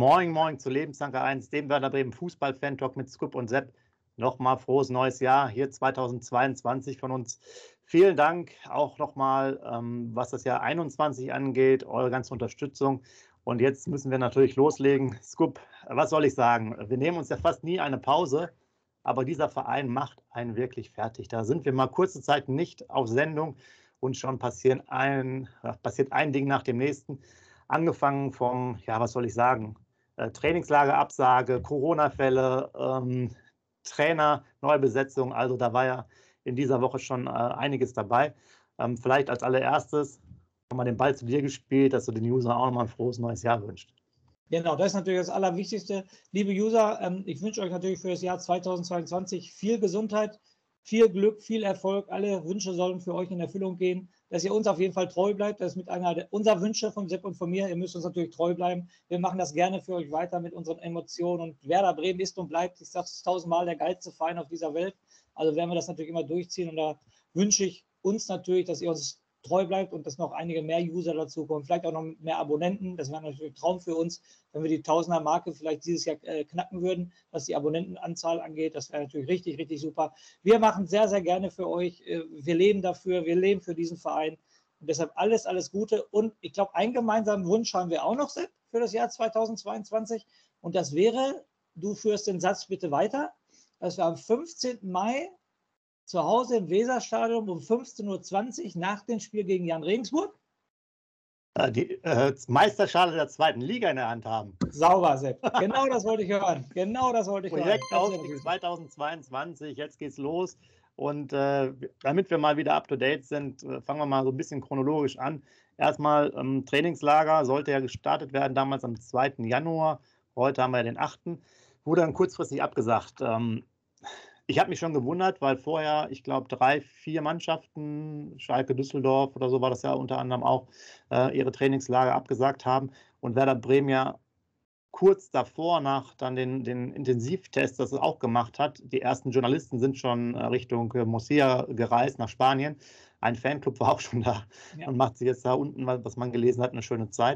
Moin, moin zu Lebensanker 1, dem Werder Bremen Fußball-Fan-Talk mit Scoop und Sepp. Nochmal frohes neues Jahr hier 2022 von uns. Vielen Dank auch nochmal, was das Jahr 21 angeht, eure ganze Unterstützung. Und jetzt müssen wir natürlich loslegen. Scoop, was soll ich sagen? Wir nehmen uns ja fast nie eine Pause, aber dieser Verein macht einen wirklich fertig. Da sind wir mal kurze Zeit nicht auf Sendung und schon passiert ein Ding nach dem nächsten. Angefangen vom, ja, was soll ich sagen, Trainingslagerabsage, Corona-Fälle, Trainer, Neubesetzung. Also da war ja in dieser Woche schon einiges dabei. Vielleicht als allererstes nochmal den Ball zu dir gespielt, dass du den Usern auch nochmal ein frohes neues Jahr wünschst. Genau, das ist natürlich das Allerwichtigste. Liebe User, ich wünsche euch natürlich für das Jahr 2022 viel Gesundheit, viel Glück, viel Erfolg. Alle Wünsche sollen für euch in Erfüllung gehen, dass ihr uns auf jeden Fall treu bleibt. Das ist mit einer unserer Wünsche von Sepp und von mir. Ihr müsst uns natürlich treu bleiben. Wir machen das gerne für euch weiter mit unseren Emotionen. Und Werder Bremen ist und bleibt, ich sage es 1000-mal, der geilste Verein auf dieser Welt. Also werden wir das natürlich immer durchziehen. Und da wünsche ich uns natürlich, dass ihr uns treu bleibt und dass noch einige mehr User dazu kommen, vielleicht auch noch mehr Abonnenten. Das wäre natürlich ein Traum für uns, wenn wir die Tausender-Marke vielleicht dieses Jahr knacken würden, was die Abonnentenanzahl angeht. Das wäre natürlich richtig, richtig super. Wir machen sehr, sehr gerne für euch. Wir leben dafür, wir leben für diesen Verein. Und deshalb alles, alles Gute. Und ich glaube, einen gemeinsamen Wunsch haben wir auch noch, Sepp, für das Jahr 2022. Und das wäre, du führst den Satz bitte weiter, dass wir am 15. Mai zu Hause im Weserstadion um 15:20 Uhr nach dem Spiel gegen Jan Regensburg die Meisterschale der zweiten Liga in der Hand haben. Sauber, Sepp. Genau das wollte ich hören. Projektaufstieg 2022, jetzt geht's los. Und damit wir mal wieder up to date sind, fangen wir mal so ein bisschen chronologisch an. Erstmal Trainingslager sollte ja gestartet werden, damals am 2. Januar. Heute haben wir ja den 8. Wurde dann kurzfristig abgesagt. Ich habe mich schon gewundert, weil vorher, ich glaube, 3, 4 Mannschaften, Schalke, Düsseldorf oder so war das ja unter anderem auch, ihre Trainingslager abgesagt haben. Und Werder Bremen ja kurz davor nach dann den Intensivtest, das es auch gemacht hat. Die ersten Journalisten sind schon Richtung Murcia gereist, nach Spanien. Ein Fanclub war auch schon da und macht sich jetzt da unten, was man gelesen hat, eine schöne Zeit.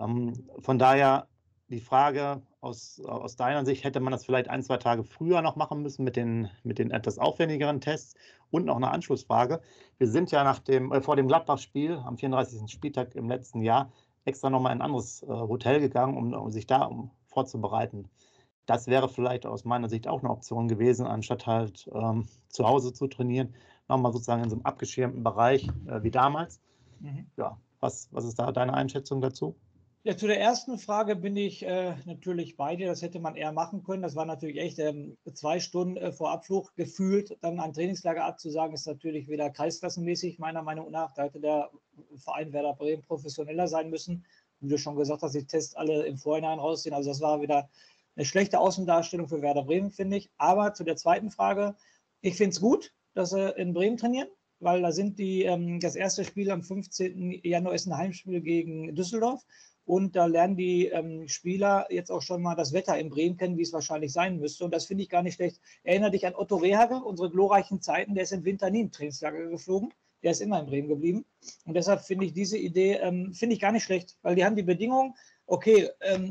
Von daher die Frage aus deiner Sicht, hätte man das vielleicht 1, 2 Tage früher noch machen müssen mit den etwas aufwendigeren Tests? Und noch eine Anschlussfrage. Wir sind ja vor dem Gladbach-Spiel am 34. Spieltag im letzten Jahr extra nochmal in ein anderes Hotel gegangen, um sich da vorzubereiten. Das wäre vielleicht aus meiner Sicht auch eine Option gewesen, anstatt halt zu Hause zu trainieren, nochmal sozusagen in so einem abgeschirmten Bereich wie damals. Ja, was ist da deine Einschätzung dazu? Ja, zu der ersten Frage bin ich natürlich bei dir. Das hätte man eher machen können. Das war natürlich echt 2 Stunden vor Abflug gefühlt. Dann ein Trainingslager abzusagen, ist natürlich wieder kreisklassenmäßig, meiner Meinung nach. Da hätte der Verein Werder Bremen professioneller sein müssen. Wie du schon gesagt hast, die Tests alle im Vorhinein rausziehen. Also das war wieder eine schlechte Außendarstellung für Werder Bremen, finde ich. Aber zu der zweiten Frage, ich finde es gut, dass sie in Bremen trainieren, weil da sind das erste Spiel am 15. Januar ist ein Heimspiel gegen Düsseldorf. Und da lernen die Spieler jetzt auch schon mal das Wetter in Bremen kennen, wie es wahrscheinlich sein müsste. Und das finde ich gar nicht schlecht. Erinnere dich an Otto Rehhagel, unsere glorreichen Zeiten. Der ist im Winter nie im Trainingslager geflogen. Der ist immer in Bremen geblieben. Und deshalb finde ich diese Idee finde ich gar nicht schlecht, weil die haben die Bedingungen. Okay,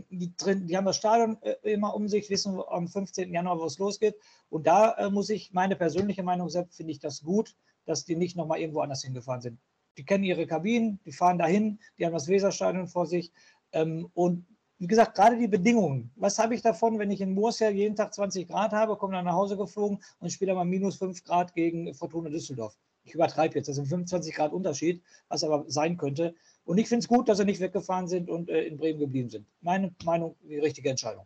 die haben das Stadion immer um sich, wissen am 15. Januar, wo es losgeht. Und da muss ich, meine persönliche Meinung sagen, finde ich das gut, dass die nicht nochmal irgendwo anders hingefahren sind. Die kennen ihre Kabinen, die fahren dahin, die haben das Weserstadion vor sich. Und wie gesagt, gerade die Bedingungen. Was habe ich davon, wenn ich in Murcia jeden Tag 20 Grad habe, komme dann nach Hause geflogen und spiele mal -5 Grad gegen Fortuna Düsseldorf? Ich übertreibe jetzt, das sind 25 Grad Unterschied, was aber sein könnte. Und ich finde es gut, dass sie nicht weggefahren sind und in Bremen geblieben sind. Meine Meinung, die richtige Entscheidung.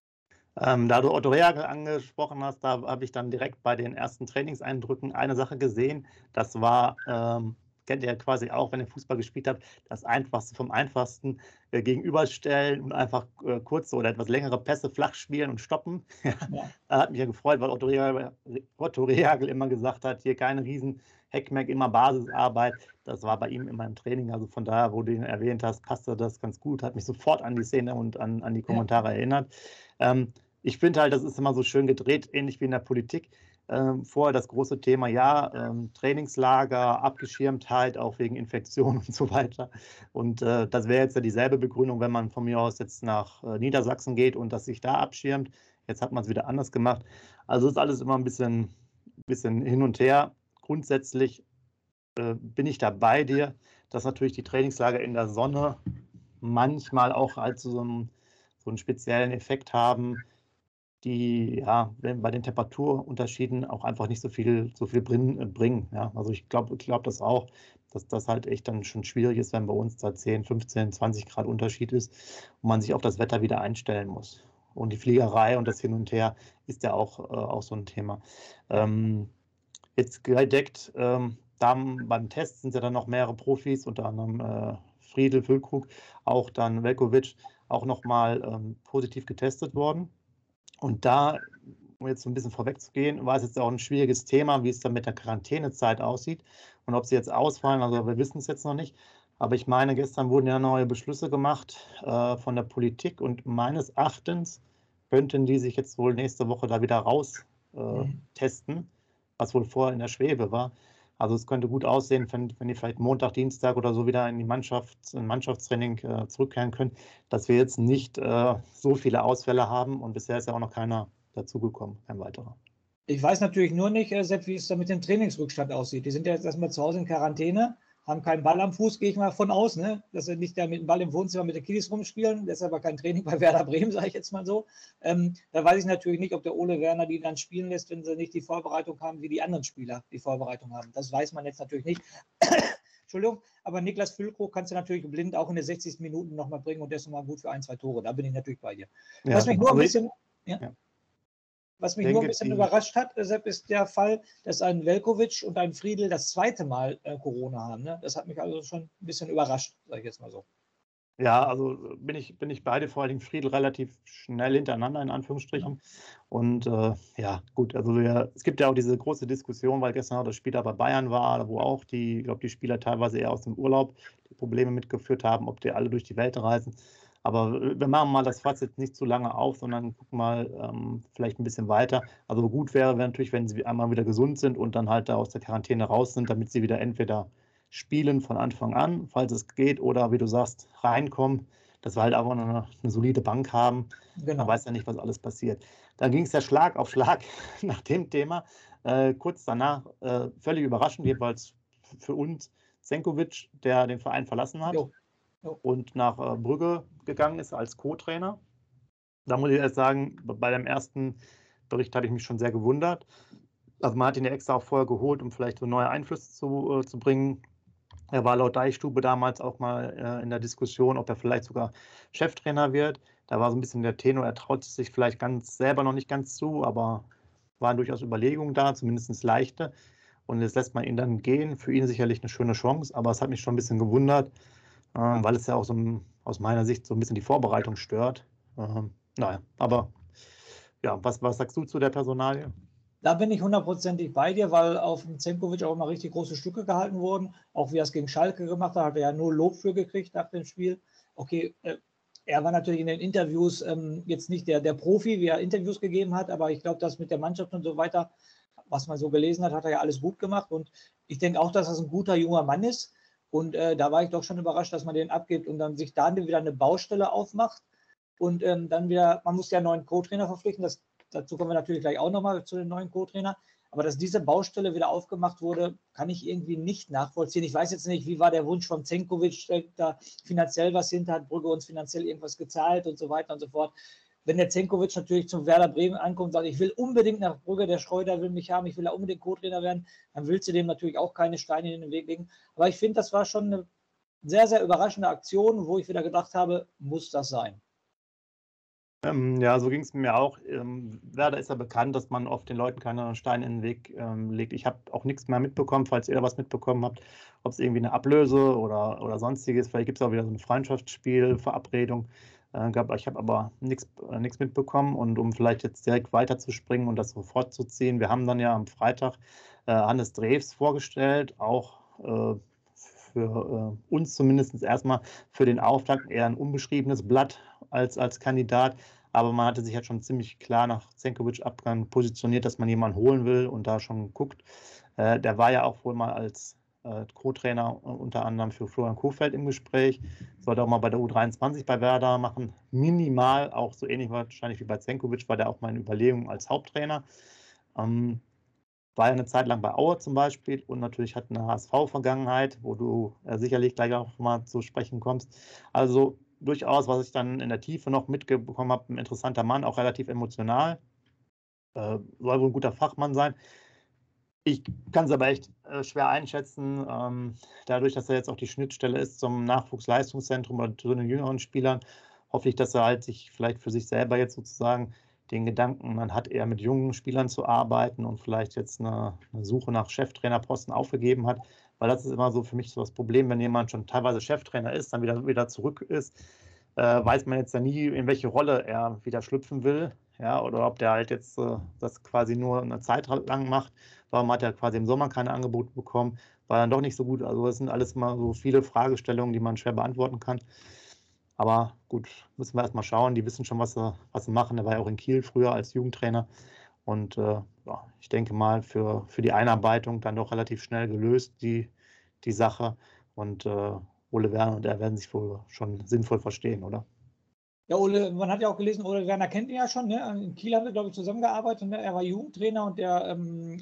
Da du Otto Rehhagel angesprochen hast, da habe ich dann direkt bei den ersten Trainingseindrücken eine Sache gesehen. Das war kennt ihr ja quasi auch, wenn ihr Fußball gespielt habt, das Einfachste vom Einfachsten gegenüberstellen und einfach kurze oder etwas längere Pässe flach spielen und stoppen. Ja. Da hat mich ja gefreut, weil Otto Rehhagel immer gesagt hat, hier keine riesen Heckmeck, immer Basisarbeit. Das war bei ihm immer im Training. Also von daher, wo du ihn erwähnt hast, passte das ganz gut, hat mich sofort an die Szene und an die Kommentare erinnert. Ich finde halt, das ist immer so schön gedreht, ähnlich wie in der Politik. vorher das große Thema, ja, Trainingslager, Abgeschirmtheit, auch wegen Infektionen und so weiter. Und das wäre jetzt ja dieselbe Begründung, wenn man von mir aus jetzt nach Niedersachsen geht und das sich da abschirmt. Jetzt hat man es wieder anders gemacht. Also ist alles immer ein bisschen hin und her. Grundsätzlich bin ich da bei dir, dass natürlich die Trainingslager in der Sonne manchmal auch halt so einen speziellen Effekt haben, die ja bei den Temperaturunterschieden auch einfach nicht so viel bringen. Ja. Also ich glaube das auch, dass das halt echt dann schon schwierig ist, wenn bei uns da 10, 15, 20 Grad Unterschied ist und man sich auf das Wetter wieder einstellen muss. Und die Fliegerei und das Hin und Her ist ja auch so ein Thema. Jetzt gedeckt, beim Test sind ja dann noch mehrere Profis, unter anderem Friedl, Füllkrug, auch dann Veljković, auch nochmal positiv getestet worden. Und da, um jetzt so ein bisschen vorwegzugehen, war es jetzt auch ein schwieriges Thema, wie es dann mit der Quarantänezeit aussieht und ob sie jetzt ausfallen. Also wir wissen es jetzt noch nicht. Aber ich meine, gestern wurden ja neue Beschlüsse gemacht von der Politik und meines Erachtens könnten die sich jetzt wohl nächste Woche da wieder raus testen, was wohl vorher in der Schwebe war. Also es könnte gut aussehen, wenn die vielleicht Montag, Dienstag oder so wieder in in Mannschaftstraining zurückkehren können, dass wir jetzt nicht so viele Ausfälle haben und bisher ist ja auch noch keiner dazugekommen, kein weiterer. Ich weiß natürlich nur nicht, Sepp, wie es da mit dem Trainingsrückstand aussieht. Die sind ja jetzt erstmal zu Hause in Quarantäne, haben keinen Ball am Fuß, gehe ich mal von aus, ne? Dass sie nicht da mit dem Ball im Wohnzimmer mit den Kiddies rumspielen. Deshalb aber kein Training bei Werder Bremen, sage ich jetzt mal so. Da weiß ich natürlich nicht, ob der Ole Werner die dann spielen lässt, wenn sie nicht die Vorbereitung haben, wie die anderen Spieler die Vorbereitung haben. Das weiß man jetzt natürlich nicht. Entschuldigung, aber Niklas Füllkrug kannst du natürlich blind auch in der 60. Minute nochmal bringen und der ist nochmal gut für 1, 2 Tore. Da bin ich natürlich bei dir. Ja, Was mich nur ein bisschen... Was mich nur ein denke, bisschen überrascht hat, Sepp, ist der Fall, dass ein Veljković und ein Friedl das zweite Mal Corona haben. Ne? Das hat mich also schon ein bisschen überrascht, sage ich jetzt mal so. Ja, also bin ich beide, vor allem Friedl, relativ schnell hintereinander, in Anführungsstrichen. Und ja, gut, also es gibt ja auch diese große Diskussion, weil gestern auch das Spiel da bei Bayern war, wo auch ich glaube, die Spieler teilweise eher aus dem Urlaub die Probleme mitgeführt haben, ob die alle durch die Welt reisen. Aber wir machen mal das Fass jetzt nicht zu lange auf, sondern gucken mal vielleicht ein bisschen weiter. Also gut wäre natürlich, wenn sie einmal wieder gesund sind und dann halt da aus der Quarantäne raus sind, damit sie wieder entweder spielen von Anfang an, falls es geht, oder wie du sagst, reinkommen, dass wir halt einfach eine solide Bank haben. Genau. Man weiß ja nicht, was alles passiert. Dann ging es ja Schlag auf Schlag nach dem Thema. Kurz danach, völlig überraschend, jedenfalls für uns, Zenković, der den Verein verlassen hat. Jo. Und nach Brügge gegangen ist als Co-Trainer. Da muss ich erst sagen, bei dem ersten Bericht hatte ich mich schon sehr gewundert. Also man hat ihn ja extra auch vorher geholt, um vielleicht so neue Einflüsse zu bringen. Er war laut Deichstube damals auch mal in der Diskussion, ob er vielleicht sogar Cheftrainer wird. Da war so ein bisschen der Tenor, er traut sich vielleicht selber noch nicht ganz zu, aber waren durchaus Überlegungen da, zumindest leichte. Und jetzt lässt man ihn dann gehen. Für ihn sicherlich eine schöne Chance, aber es hat mich schon ein bisschen gewundert, weil es ja auch aus meiner Sicht so ein bisschen die Vorbereitung stört. Naja, aber ja, was sagst du zu der Personalie? Da bin ich hundertprozentig bei dir, weil auf dem Zenković auch immer richtig große Stücke gehalten wurden. Auch wie er es gegen Schalke gemacht hat, hat er ja nur Lob für gekriegt nach dem Spiel. Okay, er war natürlich in den Interviews jetzt nicht der Profi, wie er Interviews gegeben hat, aber ich glaube, dass mit der Mannschaft und so weiter, was man so gelesen hat, hat er ja alles gut gemacht. Und ich denke auch, dass das ein guter junger Mann ist. Und da war ich doch schon überrascht, dass man den abgibt und dann sich da wieder eine Baustelle aufmacht. Und dann wieder, man muss ja einen neuen Co-Trainer verpflichten. Dazu kommen wir natürlich gleich auch nochmal zu den neuen Co-Trainer. Aber dass diese Baustelle wieder aufgemacht wurde, kann ich irgendwie nicht nachvollziehen. Ich weiß jetzt nicht, wie war der Wunsch von Zenković, steckt da finanziell was hinter, hat Brügge uns finanziell irgendwas gezahlt und so weiter und so fort. Wenn der Zenković natürlich zum Werder Bremen ankommt und sagt, ich will unbedingt nach Brügge, der Schreuder will mich haben, ich will da unbedingt Co-Trainer werden, dann willst du dem natürlich auch keine Steine in den Weg legen. Aber ich finde, das war schon eine sehr, sehr überraschende Aktion, wo ich wieder gedacht habe, muss das sein? Ja, so ging es mir auch. Werder ist ja bekannt, dass man oft den Leuten keine Steine in den Weg legt. Ich habe auch nichts mehr mitbekommen, falls ihr da was mitbekommen habt, ob es irgendwie eine Ablöse oder sonstiges. Vielleicht gibt es auch wieder so eine Freundschaftsspiel, Verabredung. Ich habe aber nichts mitbekommen. Und um vielleicht jetzt direkt weiterzuspringen und das sofort zu ziehen, wir haben dann ja am Freitag Hannes Drews vorgestellt, auch für uns zumindest erstmal für den Auftakt eher ein unbeschriebenes Blatt als Kandidat. aber man hatte sich halt schon ziemlich klar nach Zenkovic-Abgang positioniert, dass man jemanden holen will und da schon guckt. Der war ja auch wohl mal als Co-Trainer unter anderem für Florian Kohfeldt im Gespräch. Sollte auch mal bei der U23 bei Werder machen. Minimal, auch so ähnlich wahrscheinlich wie bei Zenkovic, war der auch mal in Überlegung als Haupttrainer. War ja eine Zeit lang bei Aue zum Beispiel und natürlich hat eine HSV-Vergangenheit, wo du sicherlich gleich auch mal zu sprechen kommst. Also durchaus, was ich dann in der Tiefe noch mitbekommen habe, ein interessanter Mann, auch relativ emotional. Soll wohl ein guter Fachmann sein. Ich kann es aber echt schwer einschätzen, dadurch, dass er jetzt auch die Schnittstelle ist zum Nachwuchsleistungszentrum oder zu den jüngeren Spielern, hoffe ich, dass er halt sich vielleicht für sich selber jetzt sozusagen den Gedanken, man hat eher mit jungen Spielern zu arbeiten und vielleicht jetzt eine Suche nach Cheftrainerposten aufgegeben hat, weil das ist immer so für mich so das Problem, wenn jemand schon teilweise Cheftrainer ist, dann wieder zurück ist, weiß man jetzt ja nie, in welche Rolle er wieder schlüpfen will, ja, oder ob der halt jetzt das quasi nur eine Zeit lang macht. Warum hat er quasi im Sommer keine Angebote bekommen? War dann doch nicht so gut. Also das sind alles mal so viele Fragestellungen, die man schwer beantworten kann. Aber gut, müssen wir erstmal schauen. Die wissen schon, was sie machen. Er war ja auch in Kiel früher als Jugendtrainer. Und ja, ich denke mal, für die Einarbeitung dann doch relativ schnell gelöst, die Sache. Und Ole Werner und er werden sich wohl schon sinnvoll verstehen, oder? Ja, Ole, man hat ja auch gelesen, Ole Werner kennt ihn ja schon. Ne? In Kiel haben wir, glaube ich, zusammengearbeitet. Ne? Er war Jugendtrainer und der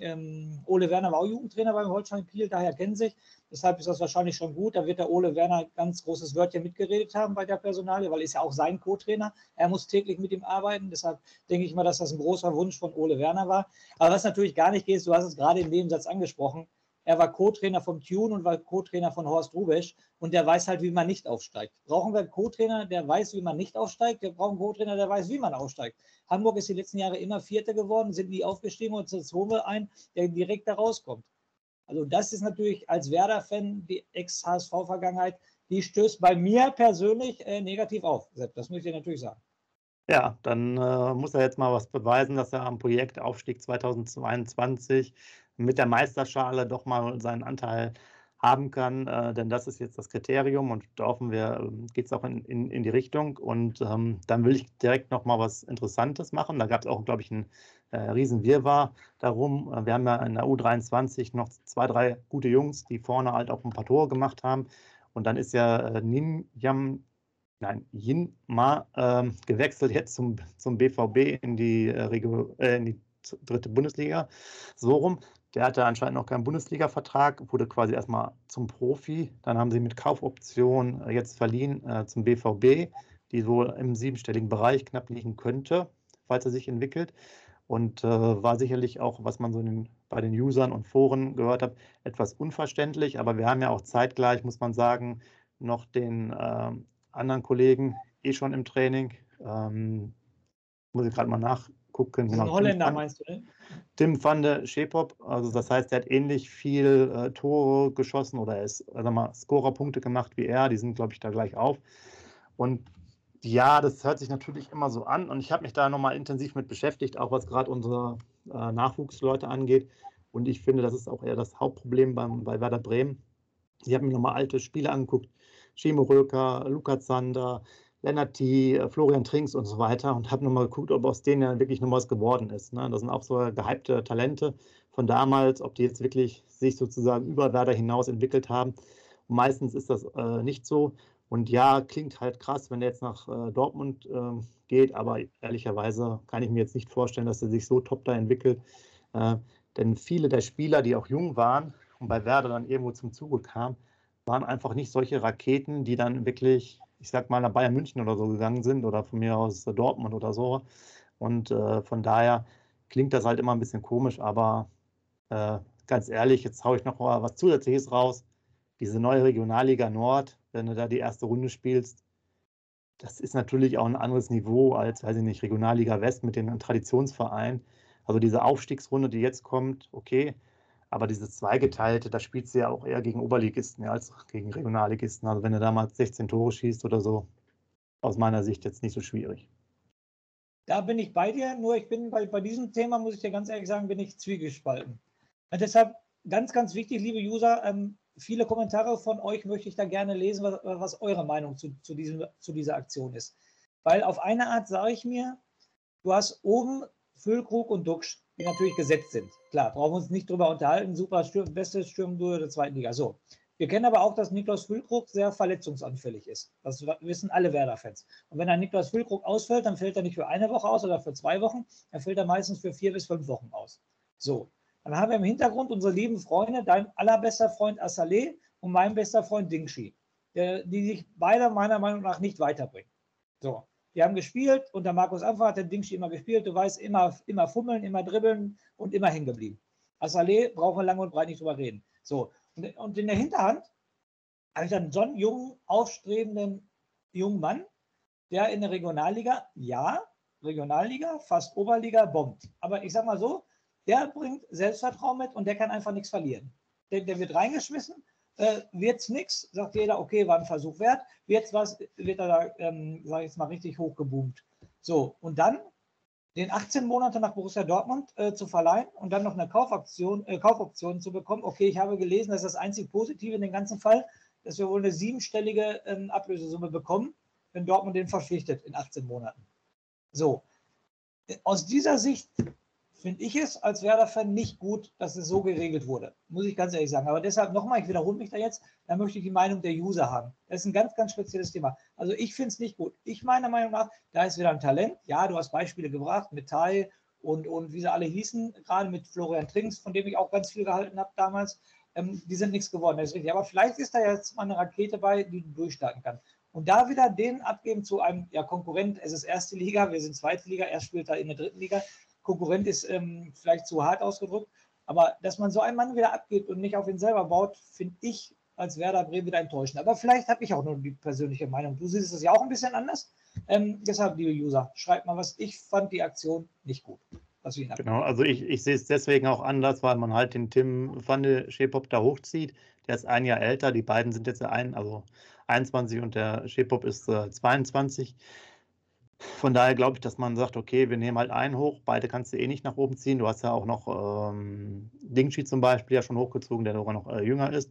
Ole Werner war auch Jugendtrainer beim Holstein Kiel, daher kennen sich. Deshalb ist das wahrscheinlich schon gut. Da wird der Ole Werner ein ganz großes Wörtchen mitgeredet haben bei der Personalie, weil er ist ja auch sein Co-Trainer. Er muss täglich mit ihm arbeiten. Deshalb denke ich mal, dass das ein großer Wunsch von Ole Werner war. Aber was natürlich gar nicht geht, du hast es gerade im Nebensatz angesprochen, er war Co-Trainer vom Tune und war Co-Trainer von Horst Rubesch und der weiß halt, wie man nicht aufsteigt. Brauchen wir einen Co-Trainer, der weiß, wie man nicht aufsteigt? Wir brauchen einen Co-Trainer, der weiß, wie man aufsteigt. Hamburg ist die letzten Jahre immer Vierter geworden, sind nie aufgestiegen und jetzt holen wir einen, der direkt da rauskommt. Also das ist natürlich als Werder-Fan, die Ex-HSV-Vergangenheit, die stößt bei mir persönlich negativ auf. Das muss ich natürlich sagen. Ja, dann muss er jetzt mal was beweisen, dass er am Projekt Aufstieg 2022 mit der Meisterschale doch mal seinen Anteil haben kann, denn das ist jetzt das Kriterium und da hoffen wir, geht es auch in die Richtung. Und dann will ich direkt noch mal was Interessantes machen. Da gab es auch, glaube ich, einen riesen Wirrwarr darum. Wir haben ja in der U23 noch 2, 3 gute Jungs, die vorne halt auch ein paar Tore gemacht haben. Und dann ist ja Jinma gewechselt jetzt zum BVB in die dritte Bundesliga. So rum. Der hatte anscheinend noch keinen Bundesliga-Vertrag, wurde quasi erstmal zum Profi. Dann haben sie mit Kaufoption jetzt verliehen zum BVB, die wohl im 7-stelligen Bereich knapp liegen könnte, falls er sich entwickelt. Und war sicherlich auch, was man so bei den Usern und Foren gehört hat, etwas unverständlich. Aber wir haben ja auch zeitgleich, muss man sagen, noch den anderen Kollegen schon im Training. Muss ich gerade mal nachgucken. Das ist ein Holländer, meinst du, ne? Tim van de Schepop, also das heißt, er hat ähnlich viel Tore geschossen oder er ist, also mal Scorerpunkte gemacht wie er, die sind, glaube ich, da gleich auf. Und ja, das hört sich natürlich immer so an und ich habe mich da nochmal intensiv mit beschäftigt, auch was gerade unsere Nachwuchsleute angeht. Und ich finde, das ist auch eher das Hauptproblem bei Werder Bremen. Ich habe mir nochmal alte Spiele angeguckt, Schimo Röker, Luca Zander, Lennart T., Florian Trinks und so weiter und habe nochmal geguckt, ob aus denen ja wirklich noch was geworden ist. Ne? Das sind auch so gehypte Talente von damals, ob die jetzt wirklich sich sozusagen über Werder hinaus entwickelt haben. Und meistens ist das nicht so. Und ja, klingt halt krass, wenn der jetzt nach Dortmund geht, aber ehrlicherweise kann ich mir jetzt nicht vorstellen, dass er sich so top da entwickelt. Denn viele der Spieler, die auch jung waren und bei Werder dann irgendwo zum Zuge kamen, waren einfach nicht solche Raketen, die dann wirklich, ich sag mal, nach Bayern München oder so gegangen sind oder von mir aus Dortmund oder so. Und von daher klingt das halt immer ein bisschen komisch, aber ganz ehrlich, jetzt haue ich noch mal was Zusätzliches raus. Diese neue Regionalliga Nord, wenn du da die erste Runde spielst, das ist natürlich auch ein anderes Niveau als, weiß ich nicht, Regionalliga West mit den Traditionsvereinen. Also diese Aufstiegsrunde, die jetzt kommt, okay, aber dieses Zweigeteilte, da spielst du ja auch eher gegen Oberligisten als gegen Regionalligisten. Also wenn du damals 16 Tore schießt oder so, aus meiner Sicht jetzt nicht so schwierig. Da bin ich bei dir, nur ich bin bei diesem Thema, muss ich dir ganz ehrlich sagen, bin ich zwiegespalten. Und deshalb ganz, ganz wichtig, liebe User, viele Kommentare von euch möchte ich da gerne lesen, was eure Meinung zu dieser Aktion ist. Weil auf eine Art sage ich mir, du hast oben Füllkrug und Duxch, die natürlich gesetzt sind. Klar, brauchen wir uns nicht drüber unterhalten. Super, beste Sturmduo der zweiten Liga. So. Wir kennen aber auch, dass Niklas Füllkrug sehr verletzungsanfällig ist. Das wissen alle Werder-Fans. Und wenn ein Niklas Füllkrug ausfällt, dann fällt er nicht für eine Woche aus oder für 2 Wochen. Er fällt er meistens für 4 bis 5 Wochen aus. So. Dann haben wir im Hintergrund unsere lieben Freunde, dein allerbester Freund Assalé und mein bester Freund Dingshi, die sich beide meiner Meinung nach nicht weiterbringen. So. Die haben gespielt, unter Markus Anfang hat der Dingshi immer gespielt, du weißt, immer fummeln, immer dribbeln und immer hängen geblieben. Assalé brauchen wir lange und breit nicht drüber reden. So. Und in der Hinterhand habe ich dann so einen jungen, aufstrebenden jungen Mann, der in der Regionalliga, fast Oberliga, bombt. Aber ich sag mal so, der bringt Selbstvertrauen mit und der kann einfach nichts verlieren. Der wird reingeschmissen, wird's nichts, sagt jeder, okay, war ein Versuch wert, wird's was, wird er da, sag ich jetzt mal, richtig hochgeboomt. So, und dann den 18 Monate nach Borussia Dortmund zu verleihen und dann noch eine Kaufoption zu bekommen. Okay, ich habe gelesen, dass das einzig Positive in dem ganzen Fall, dass wir wohl eine 7-stellige Ablösesumme bekommen, wenn Dortmund den verpflichtet in 18 Monaten. So, aus dieser Sicht finde ich es als Werder-Fan nicht gut, dass es so geregelt wurde. Muss ich ganz ehrlich sagen. Aber deshalb nochmal, ich wiederhole mich da jetzt, da möchte ich die Meinung der User haben. Das ist ein ganz, ganz spezielles Thema. Also ich finde es nicht gut. Ich meiner Meinung nach, da ist wieder ein Talent. Ja, du hast Beispiele gebracht mit Tai und wie sie alle hießen, gerade mit Florian Trinks, von dem ich auch ganz viel gehalten habe damals. Die sind nichts geworden, das ist richtig. Aber vielleicht ist da jetzt mal eine Rakete bei, die durchstarten kann. Und da wieder den abgeben zu einem Konkurrent, es ist erste Liga, wir sind zweite Liga, er spielt da in der dritten Liga. Konkurrent ist vielleicht zu hart ausgedrückt, aber dass man so einen Mann wieder abgibt und nicht auf ihn selber baut, finde ich als Werder Bremen wieder enttäuschend. Aber vielleicht habe ich auch nur die persönliche Meinung. Du siehst es ja auch ein bisschen anders. Deshalb, liebe User, schreibt mal was. Ich fand die Aktion nicht gut. Genau, also ich sehe es deswegen auch anders, weil man halt den Tim van de Schepop da hochzieht. Der ist ein Jahr älter, die beiden sind jetzt 21 und der Schepop ist 22. Von daher glaube ich, dass man sagt, okay, wir nehmen halt einen hoch, beide kannst du eh nicht nach oben ziehen. Du hast ja auch noch Dingshi zum Beispiel ja schon hochgezogen, der sogar noch jünger ist.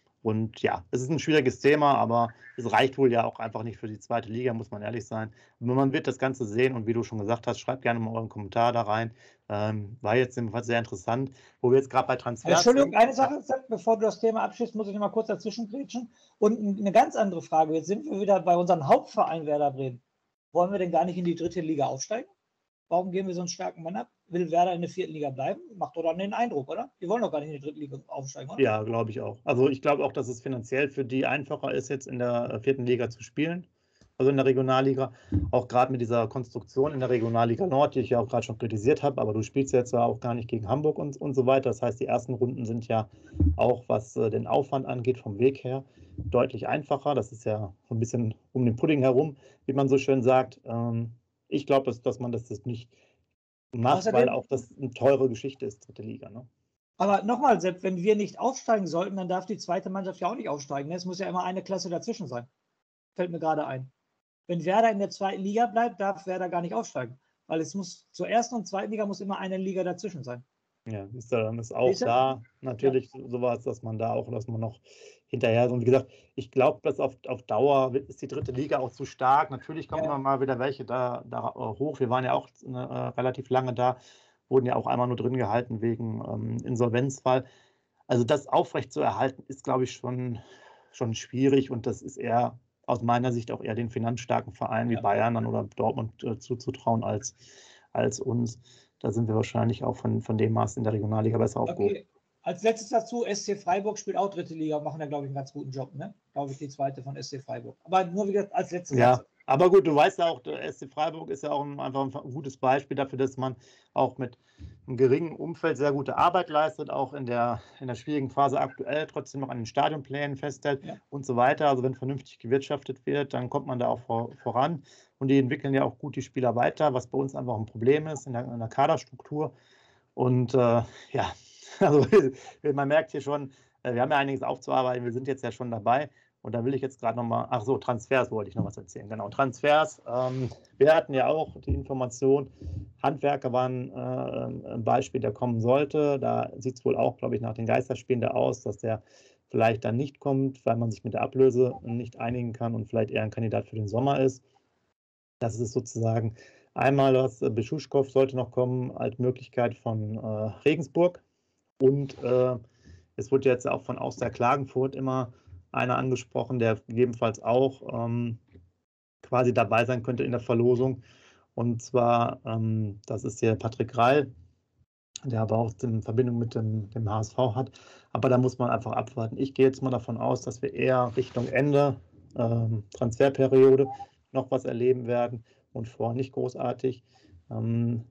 Und ja, es ist ein schwieriges Thema, aber es reicht wohl ja auch einfach nicht für die zweite Liga, muss man ehrlich sein. Man wird das Ganze sehen und wie du schon gesagt hast, schreibt gerne mal euren Kommentar da rein. War jetzt jedenfalls sehr interessant, wo wir jetzt gerade bei Transfers Entschuldigung, eine Sache, bevor du das Thema abschließt, muss ich noch mal kurz dazwischen grätschen. Und eine ganz andere Frage, jetzt sind wir wieder bei unserem Hauptverein Werder Bremen. Wollen wir denn gar nicht in die dritte Liga aufsteigen? Warum geben wir so einen starken Mann ab? Will Werder in der vierten Liga bleiben? Macht doch dann den Eindruck, oder? Die wollen doch gar nicht in die dritte Liga aufsteigen, oder? Ja, glaube ich auch. Also ich glaube auch, dass es finanziell für die einfacher ist, jetzt in der vierten Liga zu spielen, also in der Regionalliga. Auch gerade mit dieser Konstruktion in der Regionalliga Nord, die ich ja auch gerade schon kritisiert habe, aber du spielst jetzt ja auch gar nicht gegen Hamburg und so weiter. Das heißt, die ersten Runden sind ja auch, was den Aufwand angeht, vom Weg her deutlich einfacher. Das ist ja so ein bisschen um den Pudding herum, wie man so schön sagt. Ich glaube, dass man das nicht macht, Außerdem, weil auch das eine teure Geschichte ist, dritte Liga. Ne? Aber nochmal, selbst wenn wir nicht aufsteigen sollten, dann darf die zweite Mannschaft ja auch nicht aufsteigen. Es muss ja immer eine Klasse dazwischen sein. Fällt mir gerade ein. Wenn Werder in der zweiten Liga bleibt, darf Werder gar nicht aufsteigen. Weil es muss zur ersten und zweiten Liga muss immer eine Liga dazwischen sein. Ja, dann ist auch da natürlich sowas, dass man da auch, dass man noch hinterher, und wie gesagt, ich glaube, dass auf Dauer ist die dritte Liga auch zu stark. Natürlich kommen immer mal wieder welche da hoch. Wir waren ja auch relativ lange da, wurden ja auch einmal nur drin gehalten wegen Insolvenzfall. Also das aufrecht zu erhalten, ist, glaube ich, schon schwierig und das ist eher aus meiner Sicht auch eher den finanzstarken Vereinen wie Bayern dann oder Dortmund zuzutrauen als uns. Da sind wir wahrscheinlich auch von dem Maß in der Regionalliga besser aufgehoben. Okay. Als letztes dazu, SC Freiburg spielt auch dritte Liga und machen da, glaube ich, einen ganz guten Job. Ne? Glaube ich, die zweite von SC Freiburg. Aber nur wie gesagt, als letztes. Ja, aber gut, du weißt ja auch, der SC Freiburg ist ja auch einfach ein gutes Beispiel dafür, dass man auch mit einem geringen Umfeld sehr gute Arbeit leistet, auch in der schwierigen Phase aktuell trotzdem noch an den Stadionplänen festhält und so weiter. Also wenn vernünftig gewirtschaftet wird, dann kommt man da auch voran. Und die entwickeln ja auch gut die Spieler weiter, was bei uns einfach ein Problem ist in der Kaderstruktur. Und also man merkt hier schon, wir haben ja einiges aufzuarbeiten, wir sind jetzt ja schon dabei. Und da will ich jetzt gerade nochmal, Transfers wollte ich noch was erzählen. Genau, Transfers. Wir hatten ja auch die Information, Handwerker waren ein Beispiel, der kommen sollte. Da sieht es wohl auch, glaube ich, nach den Geisterspielen da aus, dass der vielleicht dann nicht kommt, weil man sich mit der Ablöse nicht einigen kann und vielleicht eher ein Kandidat für den Sommer ist. Das ist sozusagen einmal was, Beschuschkow sollte noch kommen als Möglichkeit von Regensburg. Und es wurde jetzt auch von aus der Klagenfurt immer einer angesprochen, der gegebenenfalls auch quasi dabei sein könnte in der Verlosung. Und zwar, das ist der Patrick Reil, der aber auch in Verbindung mit dem HSV hat. Aber da muss man einfach abwarten. Ich gehe jetzt mal davon aus, dass wir eher Richtung Ende Transferperiode noch was erleben werden und vorher nicht großartig. Von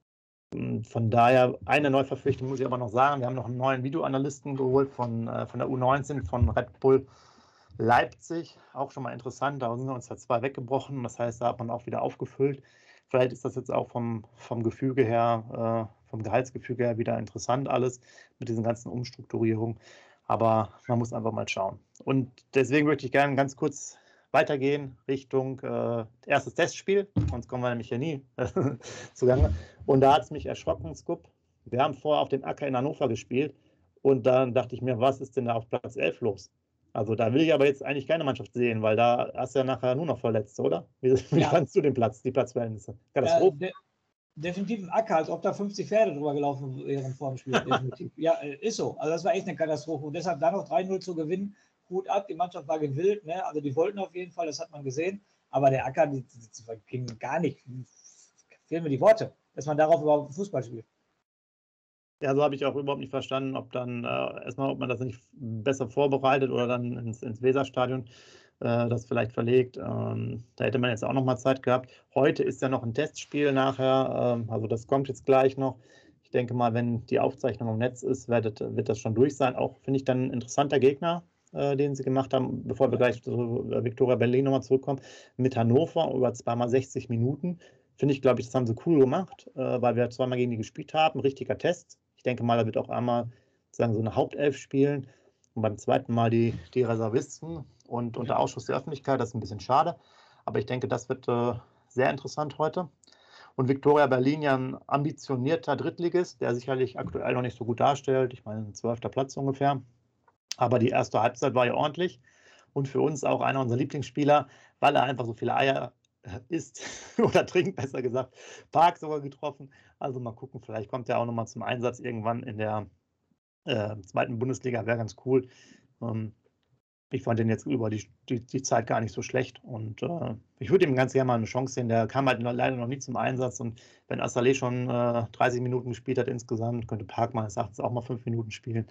daher, eine Neuverpflichtung muss ich aber noch sagen. Wir haben noch einen neuen Videoanalysten geholt von der U19 von Red Bull Leipzig. Auch schon mal interessant. Da sind uns ja 2 weggebrochen. Das heißt, da hat man auch wieder aufgefüllt. Vielleicht ist das jetzt auch vom Gefüge her, vom Gehaltsgefüge her wieder interessant alles mit diesen ganzen Umstrukturierungen. Aber man muss einfach mal schauen. Und deswegen möchte ich gerne ganz kurz weitergehen Richtung erstes Testspiel, sonst kommen wir nämlich hier nie zugange. Und da hat es mich erschrocken, Scoop. Wir haben vorher auf dem Acker in Hannover gespielt und dann dachte ich mir, was ist denn da auf Platz 11 los? Also da will ich aber jetzt eigentlich keine Mannschaft sehen, weil da hast du ja nachher nur noch Verletzte, oder? Wie fandst du den Platz, die Platzverhältnisse? Definitiv ein Acker, als ob da 50 Pferde drüber gelaufen wären vor dem Spiel. Definitiv. Ja, ist so. Also das war echt eine Katastrophe. Und deshalb da noch 3-0 zu gewinnen, Hut ab, die Mannschaft war gewillt, ne? Also die wollten auf jeden Fall, das hat man gesehen. Aber der Acker, die ging gar nicht. Fehlen mir die Worte, dass man darauf überhaupt Fußball spielt. Ja, so habe ich auch überhaupt nicht verstanden, ob dann erstmal, ob man das nicht besser vorbereitet oder dann ins Weserstadion das vielleicht verlegt. Da hätte man jetzt auch noch mal Zeit gehabt. Heute ist ja noch ein Testspiel nachher, also das kommt jetzt gleich noch. Ich denke mal, wenn die Aufzeichnung im Netz ist, wird das schon durch sein. Auch finde ich dann ein interessanter Gegner, den sie gemacht haben, bevor wir gleich zu Viktoria Berlin nochmal zurückkommen, mit Hannover über 2x60 Minuten. Finde ich, glaube ich, das haben sie cool gemacht, weil wir 2-mal gegen die gespielt haben. Richtiger Test. Ich denke mal, da wird auch einmal sozusagen so eine Hauptelf spielen und beim zweiten Mal die Reservisten und unter Ausschuss der Öffentlichkeit. Das ist ein bisschen schade, aber ich denke, das wird sehr interessant heute. Und Viktoria Berlin ja ein ambitionierter Drittligist, der sicherlich aktuell noch nicht so gut darstellt. Ich meine, ein 12. Platz ungefähr. Aber die erste Halbzeit war ja ordentlich und für uns auch einer unserer Lieblingsspieler, weil er einfach so viele Eier isst oder trinkt, besser gesagt. Park sogar getroffen. Also mal gucken, vielleicht kommt er auch nochmal zum Einsatz irgendwann in der zweiten Bundesliga, wäre ganz cool. Ich fand den jetzt über die Zeit gar nicht so schlecht und ich würde ihm ganz gerne mal eine Chance sehen. Der kam halt leider noch nie zum Einsatz und wenn Assalé schon 30 Minuten gespielt hat insgesamt, könnte Park meines Erachtens auch mal 5 Minuten spielen.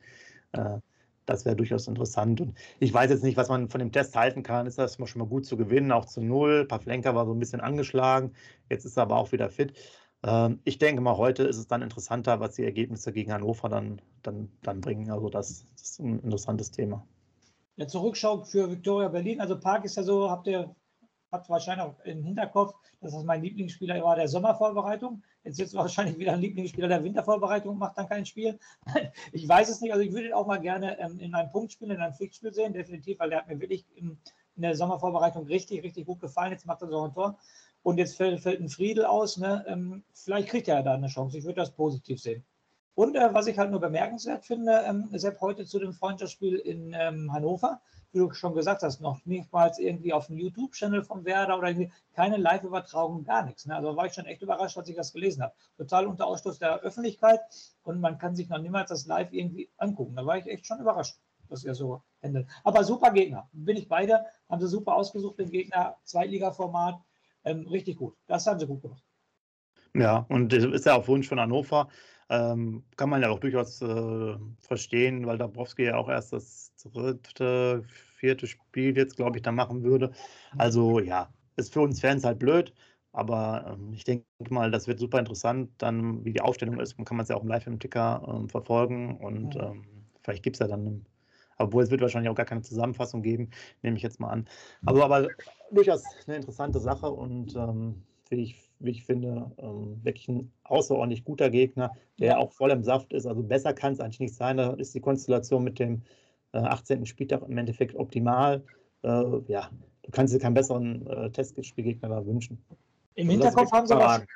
Das wäre durchaus interessant. Und ich weiß jetzt nicht, was man von dem Test halten kann. Ist das schon mal gut zu gewinnen, auch zu 0. Pavlenka war so ein bisschen angeschlagen. Jetzt ist er aber auch wieder fit. Ich denke mal, heute ist es dann interessanter, was die Ergebnisse gegen Hannover dann bringen. Also das ist ein interessantes Thema. Ja, Zurückschau für Viktoria Berlin. Also Park ist ja so, habt wahrscheinlich auch im Hinterkopf, dass das mein Lieblingsspieler war der Sommervorbereitung. Jetzt ist wahrscheinlich wieder ein Lieblingsspieler der Wintervorbereitung, macht dann kein Spiel. Ich weiß es nicht, also ich würde ihn auch mal gerne in einem Punktspiel, in einem Pflichtspiel sehen, definitiv, weil der hat mir wirklich in der Sommervorbereitung richtig, richtig gut gefallen. Jetzt macht er so ein Tor und jetzt fällt ein Friedl aus. Ne? Vielleicht kriegt er da eine Chance, ich würde das positiv sehen. Und was ich halt nur bemerkenswert finde, Sepp, heute zu dem Freundschaftsspiel in Hannover, wie du schon gesagt hast, noch nicht mal irgendwie auf dem YouTube-Channel von Werder oder irgendwie keine Live-Übertragung, gar nichts. Ne? Also war ich schon echt überrascht, als ich das gelesen habe. Total unter Ausschluss der Öffentlichkeit und man kann sich noch niemals das live irgendwie angucken. Da war ich echt schon überrascht, dass ihr so handelt. Aber super Gegner, bin ich beide, haben sie super ausgesucht, den Gegner, Zweitliga-Format, richtig gut. Das haben sie gut gemacht. Ja, und das ist ja auf Wunsch von Hannover. Kann man ja auch durchaus verstehen, weil Dabrowski ja auch erst das 3., 4. Spiel jetzt, glaube ich, da machen würde. Also ja, ist für uns Fans halt blöd, aber ich denke mal, das wird super interessant, dann wie die Aufstellung ist. Man kann es ja auch live im Ticker verfolgen und vielleicht gibt es ja dann, obwohl es wird wahrscheinlich auch gar keine Zusammenfassung geben, nehme ich jetzt mal an. Also aber durchaus eine interessante Sache und wie ich finde, wirklich ein außerordentlich guter Gegner, der auch voll im Saft ist. Also besser kann es eigentlich nicht sein. Da ist die Konstellation mit dem 18. Spieltag im Endeffekt optimal. Ja, du kannst dir keinen besseren Testspielgegner da wünschen. Im Hinterkopf haben sie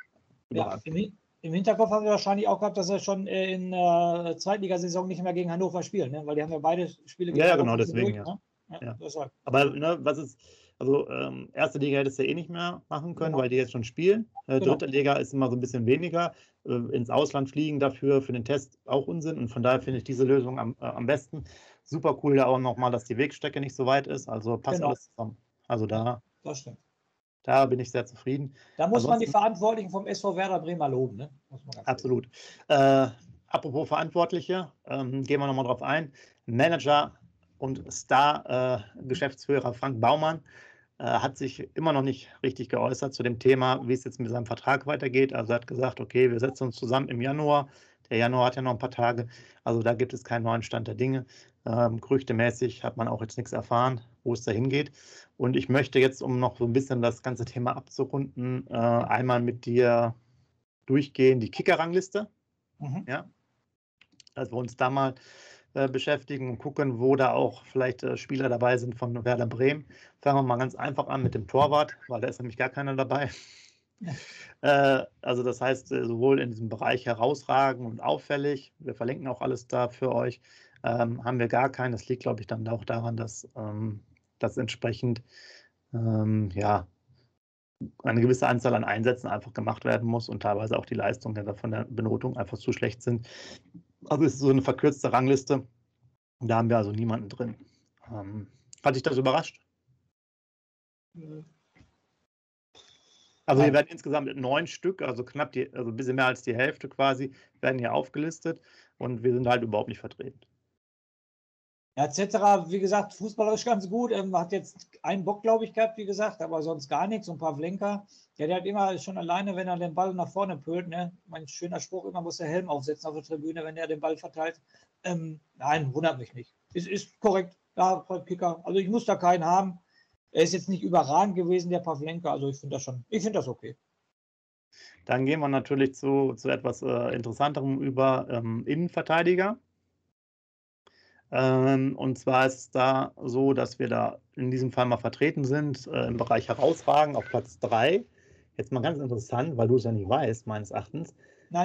im Hinterkopf haben wir wahrscheinlich auch gehabt, dass er schon in der Zweitligasaison nicht mehr gegen Hannover spielt, ne? Weil die haben ja beide Spiele gegen Hannover. Ja, genau, deswegen. Ja. Aber ne, Also erste Liga hättest du ja eh nicht mehr machen können, weil die jetzt schon spielen. Dritte Liga ist immer so ein bisschen weniger. Ins Ausland fliegen dafür für den Test auch Unsinn. Und von daher finde ich diese Lösung am besten. Super cool ja auch nochmal, dass die Wegstrecke nicht so weit ist. Also passt alles zusammen. Also das stimmt. Da bin ich sehr zufrieden. Da muss man die Verantwortlichen vom SV Werder Bremen mal loben. Ne? Absolut. Apropos Verantwortliche, gehen wir nochmal drauf ein. Manager und Star-Geschäftsführer Frank Baumann hat sich immer noch nicht richtig geäußert zu dem Thema, wie es jetzt mit seinem Vertrag weitergeht. Also er hat gesagt, okay, wir setzen uns zusammen im Januar. Der Januar hat ja noch ein paar Tage. Also da gibt es keinen neuen Stand der Dinge. Gerüchtemäßig hat man auch jetzt nichts erfahren, wo es dahin geht. Und ich möchte jetzt, um noch so ein bisschen das ganze Thema abzurunden, einmal mit dir durchgehen, die Kicker-Rangliste. Ja, dass wir uns da mal beschäftigen und gucken, wo da auch vielleicht Spieler dabei sind von Werder Bremen. Fangen wir mal ganz einfach an mit dem Torwart, weil da ist nämlich gar keiner dabei. Also das heißt, sowohl in diesem Bereich herausragend und auffällig, wir verlinken auch alles da für euch, haben wir gar keinen. Das liegt, glaube ich, dann auch daran, dass das entsprechend ja, eine gewisse Anzahl an Einsätzen einfach gemacht werden muss und teilweise auch die Leistungen von der Benotung einfach zu schlecht sind. Also es ist so eine verkürzte Rangliste. Da haben wir also niemanden drin. Hat dich das überrascht? Also hier werden insgesamt 9 Stück, also knapp also ein bisschen mehr als die Hälfte quasi, werden hier aufgelistet und wir sind halt überhaupt nicht vertreten. Ja, etc. Wie gesagt, fußballerisch ganz gut. Hat jetzt einen Bock, glaube ich, gehabt, wie gesagt, aber sonst gar nichts. Und ein paar Pavlenka, der hat immer schon alleine, wenn er den Ball nach vorne pölt, ne? Mein schöner Spruch, immer muss der Helm aufsetzen auf der Tribüne, wenn er den Ball verteilt. Nein, wundert mich nicht. Ist korrekt. Ja, Kicker. Also ich muss da keinen haben. Er ist jetzt nicht überragend gewesen, der Pavlenka. Also ich finde das okay. Dann gehen wir natürlich zu etwas Interessanterem über Innenverteidiger. Und zwar ist es da so, dass wir da in diesem Fall mal vertreten sind, im Bereich herausragend auf Platz 3. Jetzt mal ganz interessant, weil du es ja nicht weißt, meines Erachtens,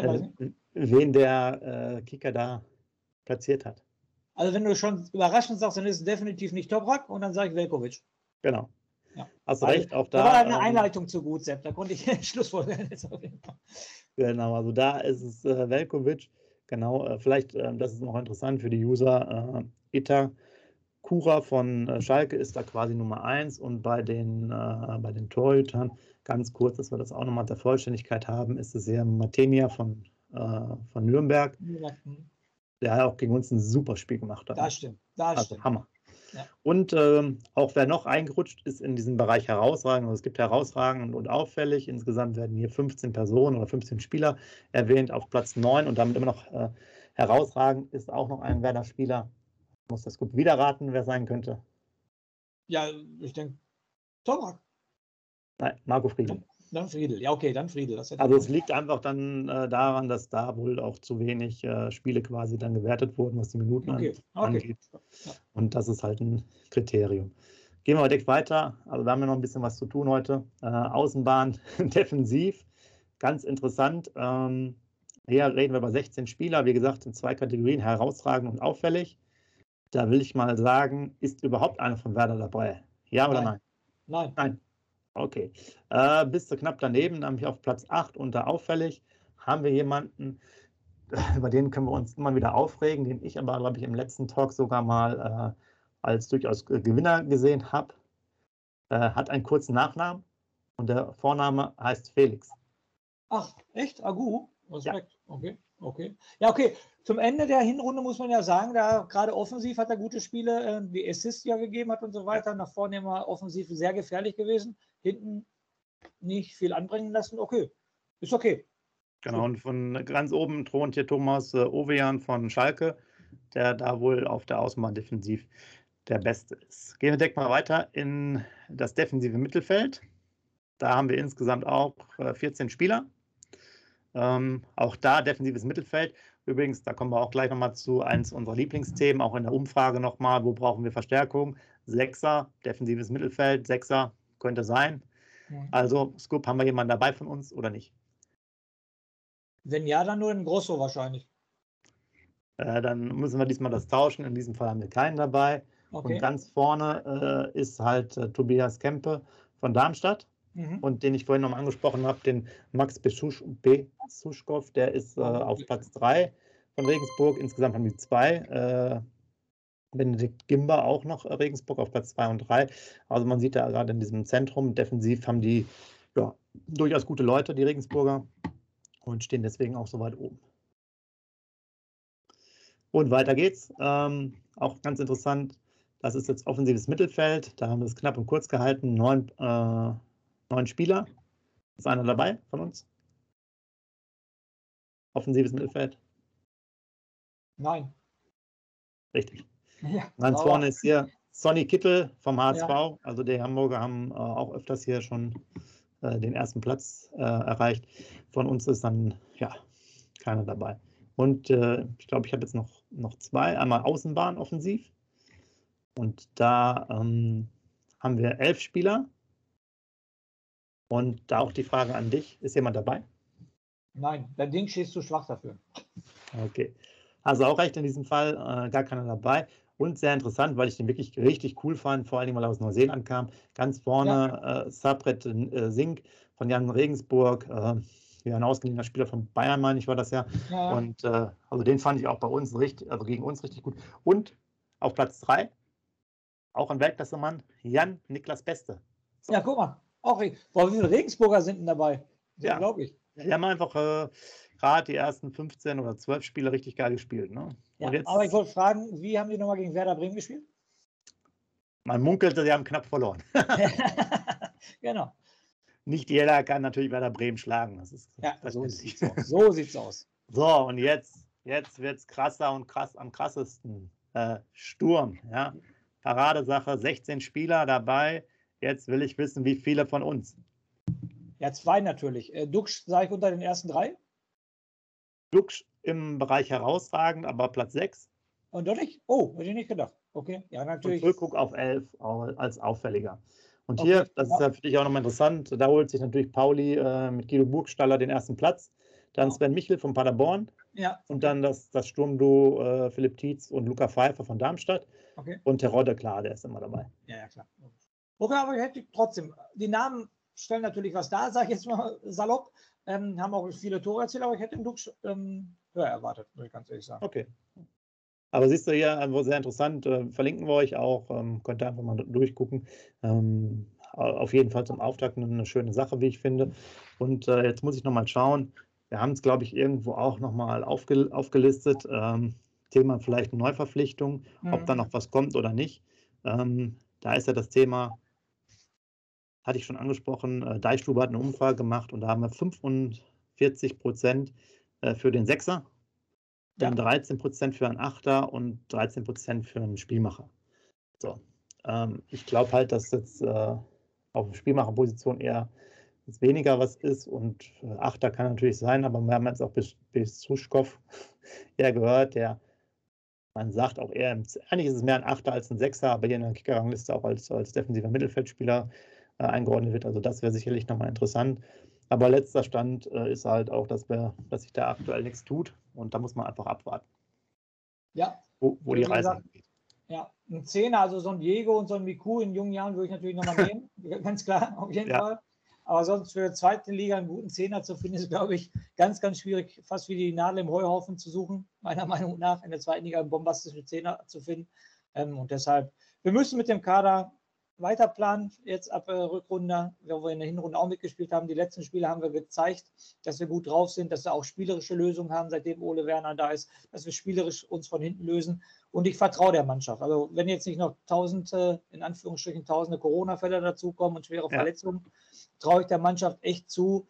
wen der Kicker da platziert hat. Also wenn du schon überraschend sagst, dann ist es definitiv nicht Toprak und dann sage ich Velkovic. Genau. Ja. Hast recht, auch da. Da war eine Einleitung zu gut, Sepp. Da konnte ich Schlussfolgerung jetzt auf jeden Fall. Genau, also da ist es Velkovic. Genau, vielleicht, das ist noch interessant für die User, Itakura von Schalke ist da quasi Nummer 1 und bei den Torhütern, ganz kurz, dass wir das auch nochmal der Vollständigkeit haben, ist es sehr Matemia von Nürnberg, der auch gegen uns ein super Spiel gemacht hat. Das stimmt. Also Hammer. Ja. Und auch wer noch eingerutscht ist in diesem Bereich herausragend, also es gibt herausragend und auffällig, insgesamt werden hier 15 Personen oder 15 Spieler erwähnt auf Platz 9 und damit immer noch herausragend ist auch noch ein Werder-Spieler. Ich muss das gut wieder raten, wer sein könnte. Ja, ich denke, Toprak. Nein, Marco Friedl. Dann Friedl, ja okay, dann Friedl. Also es liegt einfach dann daran, dass da wohl auch zu wenig Spiele quasi dann gewertet wurden, was die Minuten angeht. Ja. Und das ist halt ein Kriterium. Gehen wir direkt weiter. Also da haben wir noch ein bisschen was zu tun heute. Außenbahn, defensiv, ganz interessant. Hier reden wir über 16 Spieler, wie gesagt, in 2 Kategorien, herausragend und auffällig. Da will ich mal sagen, ist überhaupt einer von Werder dabei? Ja oder nein? Nein. Okay. Bist du knapp daneben, nämlich auf Platz 8 unter auffällig. Haben wir jemanden, über den können wir uns immer wieder aufregen, den ich aber, glaube ich, im letzten Talk sogar mal als durchaus Gewinner gesehen habe. Hat einen kurzen Nachnamen und der Vorname heißt Felix. Ach, echt? Agu? Respekt. Ja. Okay. Ja, okay. Zum Ende der Hinrunde muss man ja sagen, da gerade offensiv hat er gute Spiele, die Assists ja gegeben hat und so weiter. Nach vorne immer offensiv sehr gefährlich gewesen. Hinten nicht viel anbringen lassen. Okay. Ist okay. Genau, und von ganz oben thront hier Thomas Ovejan von Schalke, der da wohl auf der Außenbahn defensiv der Beste ist. Gehen wir direkt mal weiter in das defensive Mittelfeld. Da haben wir insgesamt auch 14 Spieler. Auch da defensives Mittelfeld. Übrigens, da kommen wir auch gleich nochmal zu eins unserer Lieblingsthemen, auch in der Umfrage nochmal, wo brauchen wir Verstärkung? 6er, defensives Mittelfeld, 6er könnte sein. Ja. Also, Scoop, haben wir jemanden dabei von uns oder nicht? Wenn ja, dann nur ein Grosso wahrscheinlich. Dann müssen wir diesmal das tauschen. In diesem Fall haben wir keinen dabei. Okay. Und ganz vorne ist halt Tobias Kempe von Darmstadt. Und den ich vorhin noch mal angesprochen habe, den Max Besuschkow, der ist auf Platz 3 von Regensburg. Insgesamt haben die 2. Benedikt Gimber auch noch Regensburg auf Platz 2 und 3. Also man sieht da gerade in diesem Zentrum, defensiv haben die ja, durchaus gute Leute, die Regensburger, und stehen deswegen auch so weit oben. Und weiter geht's. Auch ganz interessant, das ist jetzt offensives Mittelfeld. Da haben wir es knapp und kurz gehalten. 9 Spieler. Ist einer dabei von uns? Offensives Mittelfeld? Nein. Richtig. Ja, Ganz vorne ist hier Sonny Kittel vom HSV. Ja. Also die Hamburger haben auch öfters hier schon den ersten Platz erreicht. Von uns ist dann ja keiner dabei. Und ich glaube, ich habe jetzt noch 2. Einmal Außenbahn offensiv. Und da haben wir 11 Spieler. Und da auch die Frage an dich, ist jemand dabei? Nein, der Ding ist zu schwach dafür. Okay, also auch recht in diesem Fall, gar keiner dabei. Und sehr interessant, weil ich den wirklich richtig cool fand, vor allem, weil er aus Neuseeland kam. Ganz vorne Sabret Singh von Jan Regensburg, ein ausgeliehener Spieler von Bayern, meine ich, war das ja. Und also den fand ich auch bei uns gegen uns richtig gut. Und auf Platz 3, auch ein Weltklassemann, Jan Niklas Beste. So. Ja, guck mal. Auch wie viele Regensburger sind denn dabei? Ja, unglaublich. Die haben einfach gerade die ersten 15 oder 12 Spiele richtig geil gespielt. Ne? Ja, aber ich wollte fragen, wie haben die nochmal gegen Werder Bremen gespielt? Man munkelte, sie haben knapp verloren. Genau. Nicht jeder kann natürlich Werder Bremen schlagen. Das ist so sieht's aus. So, und jetzt wird es krasser und am krassesten. Sturm, ja. Paradesache, 16 Spieler dabei. Jetzt will ich wissen, wie viele von uns. Ja, 2 natürlich. Duxch sage ich unter den ersten 3. Duxch im Bereich herausragend, aber Platz 6. Und doch nicht? Oh, hätte ich nicht gedacht. Okay, ja, natürlich. Und Füllkrug auf 11 als auffälliger. Und hier, das ist ja für dich auch nochmal interessant, da holt sich natürlich Pauli mit Guido Burgstaller den ersten Platz. Dann Sven Michel von Paderborn. Ja. Und dann das Sturmduo Philipp Tietz und Luca Pfeiffer von Darmstadt. Okay. Und Terodde, klar, der ist immer dabei. Ja, klar. Okay, aber ich hätte trotzdem, die Namen stellen natürlich was dar, sage ich jetzt mal salopp. Haben auch viele Tore erzielt, aber ich hätte den Duxch höher erwartet, muss ich ganz ehrlich sagen. Okay. Aber siehst du hier, sehr interessant, verlinken wir euch auch, könnt ihr einfach mal durchgucken. Auf jeden Fall zum Auftakt eine schöne Sache, wie ich finde. Und jetzt muss ich nochmal schauen, wir haben es, glaube ich, irgendwo auch nochmal aufgelistet, Thema vielleicht Neuverpflichtung, ob da noch was kommt oder nicht. Da ist ja das Thema, hatte ich schon angesprochen, Deichstube hat eine Umfrage gemacht und da haben wir 45% für den Sechser, dann 13% für einen Achter und 13% für einen Spielmacher. So, ich glaube halt, dass jetzt auf Spielmacherposition eher weniger was ist und Achter kann natürlich sein, aber wir haben jetzt auch bis Suschkow eher gehört, man sagt auch eher, eigentlich ist es mehr ein Achter als ein Sechser, aber hier in der Kicker-Rangliste auch als defensiver Mittelfeldspieler eingeordnet wird. Also das wäre sicherlich nochmal interessant. Aber letzter Stand ist halt auch, dass sich da aktuell nichts tut und da muss man einfach abwarten. Ja. Wo die Reise geht. Ja, ein Zehner, also so ein Diego und so ein Miku in jungen Jahren würde ich natürlich nochmal nehmen. Ganz klar, auf jeden Fall. Aber sonst für die zweite Liga einen guten Zehner zu finden, ist, glaube ich, ganz, ganz schwierig, fast wie die Nadel im Heuhaufen zu suchen, meiner Meinung nach, in der zweiten Liga einen bombastischen Zehner zu finden. Und deshalb, wir müssen mit dem Kader weiter planen, jetzt ab Rückrunde, wo wir in der Hinrunde auch mitgespielt haben. Die letzten Spiele haben wir gezeigt, dass wir gut drauf sind, dass wir auch spielerische Lösungen haben, seitdem Ole Werner da ist, dass wir spielerisch uns von hinten lösen. Und ich vertraue der Mannschaft. Also wenn jetzt nicht noch tausende Corona-Fälle dazukommen und schwere Verletzungen, traue ich der Mannschaft echt zu,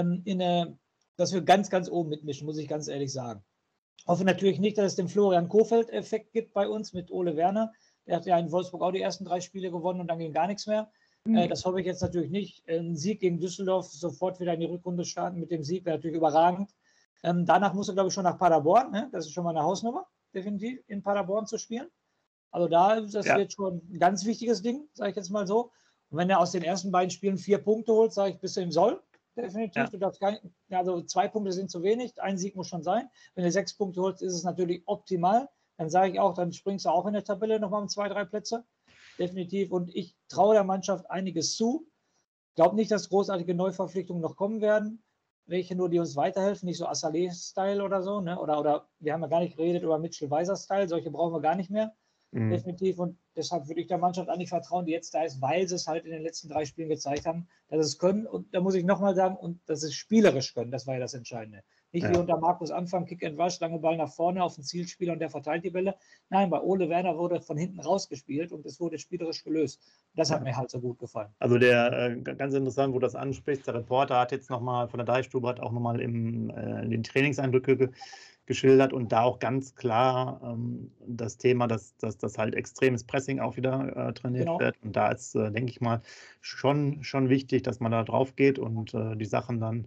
dass wir ganz, ganz oben mitmischen, muss ich ganz ehrlich sagen. Ich hoffe natürlich nicht, dass es den Florian Kohfeldt-Effekt gibt bei uns mit Ole Werner. Der hat ja in Wolfsburg auch die ersten 3 Spiele gewonnen und dann ging gar nichts mehr. Das hoffe ich jetzt natürlich nicht. Ein Sieg gegen Düsseldorf, sofort wieder in die Rückrunde starten mit dem Sieg, wäre natürlich überragend. Danach muss er, glaube ich, schon nach Paderborn. Ne? Das ist schon mal eine Hausnummer, definitiv in Paderborn zu spielen. Also das wird schon ein ganz wichtiges Ding, sage ich jetzt mal so. Und wenn er aus den ersten beiden Spielen 4 Punkte holt, sage ich, bist du im Soll. Definitiv. Ja. Du darfst also 2 Punkte sind zu wenig, ein Sieg muss schon sein. Wenn du 6 Punkte holst, ist es natürlich optimal. dann sage ich auch, dann springst du auch in der Tabelle nochmal um 2, 3 Plätze. Definitiv. Und ich traue der Mannschaft einiges zu. Ich glaube nicht, dass großartige Neuverpflichtungen noch kommen werden. Welche nur, die uns weiterhelfen, nicht so Assalé-Style oder so. Ne? Oder wir haben ja gar nicht geredet über Mitchell-Weiser-Style. Solche brauchen wir gar nicht mehr. Definitiv. Und deshalb würde ich der Mannschaft eigentlich vertrauen, die jetzt da ist, weil sie es halt in den letzten 3 Spielen gezeigt haben, dass sie es können. Und da muss ich nochmal sagen, und dass sie es spielerisch können. Das war ja das Entscheidende. Nicht wie unter Markus Anfang, Kick and Rush, lange Ball nach vorne auf den Zielspieler und der verteilt die Bälle. Nein, bei Ole Werner wurde von hinten rausgespielt und es wurde spielerisch gelöst. Das hat mir halt so gut gefallen. Also ganz interessant, wo du das ansprichst, der Reporter hat jetzt nochmal von der Deichstube hat auch nochmal in den Trainingseindrücke geschildert und da auch ganz klar das Thema, dass halt extremes Pressing auch wieder trainiert wird. Und da ist, denke ich mal, schon wichtig, dass man da drauf geht und die Sachen dann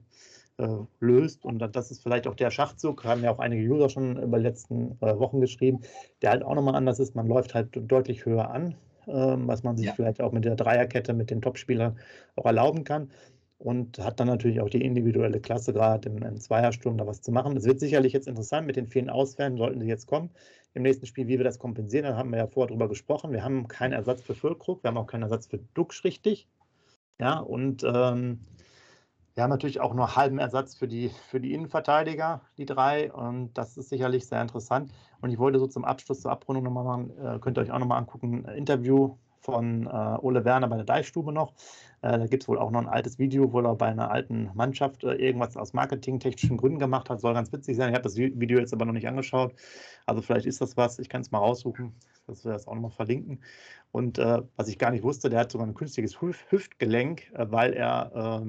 löst. Und das ist vielleicht auch der Schachzug, haben ja auch einige User schon über die letzten Wochen geschrieben, der halt auch nochmal anders ist. Man läuft halt deutlich höher an, was man sich vielleicht auch mit der Dreierkette, mit den Topspielern auch erlauben kann. Und hat dann natürlich auch die individuelle Klasse, gerade im Zweiersturm da was zu machen. Es wird sicherlich jetzt interessant mit den vielen Ausfällen, sollten sie jetzt kommen im nächsten Spiel, wie wir das kompensieren. Da haben wir ja vorher drüber gesprochen. Wir haben keinen Ersatz für Füllkrug, wir haben auch keinen Ersatz für Duxch richtig. Ja, und wir haben natürlich auch nur halben Ersatz für die Innenverteidiger, die 3. Und das ist sicherlich sehr interessant. Und ich wollte so zum Abschluss, zur Abrundung nochmal machen, könnt ihr euch auch nochmal angucken, ein Interview von Ole Werner bei der Deichstube noch. Da gibt es wohl auch noch ein altes Video, wo er bei einer alten Mannschaft irgendwas aus marketingtechnischen Gründen gemacht hat. Soll ganz witzig sein. Ich habe das Video jetzt aber noch nicht angeschaut. Also vielleicht ist das was. Ich kann es mal raussuchen, dass wir das auch nochmal verlinken. Und was ich gar nicht wusste, der hat sogar ein künstliches Hüftgelenk, weil er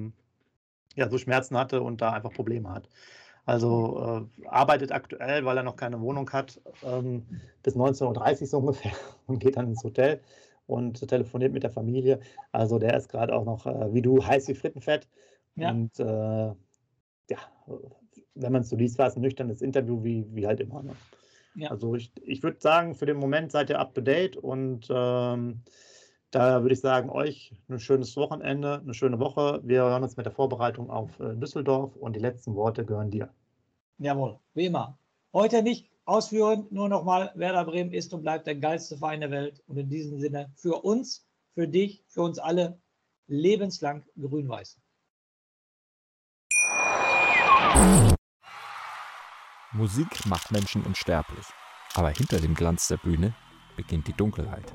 so Schmerzen hatte und da einfach Probleme hat. Also arbeitet aktuell, weil er noch keine Wohnung hat, bis 19:30 Uhr so ungefähr und geht dann ins Hotel und telefoniert mit der Familie. Also der ist gerade auch noch, wie du, heiß wie Frittenfett. Ja. Und wenn man es so liest, war es ein nüchternes Interview, wie halt immer. Ne? Ja. Also ich würde sagen, für den Moment seid ihr up to date und da würde ich sagen, euch ein schönes Wochenende, eine schöne Woche. Wir hören uns mit der Vorbereitung auf Düsseldorf und die letzten Worte gehören dir. Jawohl, wie immer. Heute nicht ausführen, nur nochmal, Werder Bremen ist und bleibt der geilste Verein der Welt. Und in diesem Sinne für uns, für dich, für uns alle lebenslang grün-weiß. Musik macht Menschen unsterblich. Aber hinter dem Glanz der Bühne beginnt die Dunkelheit.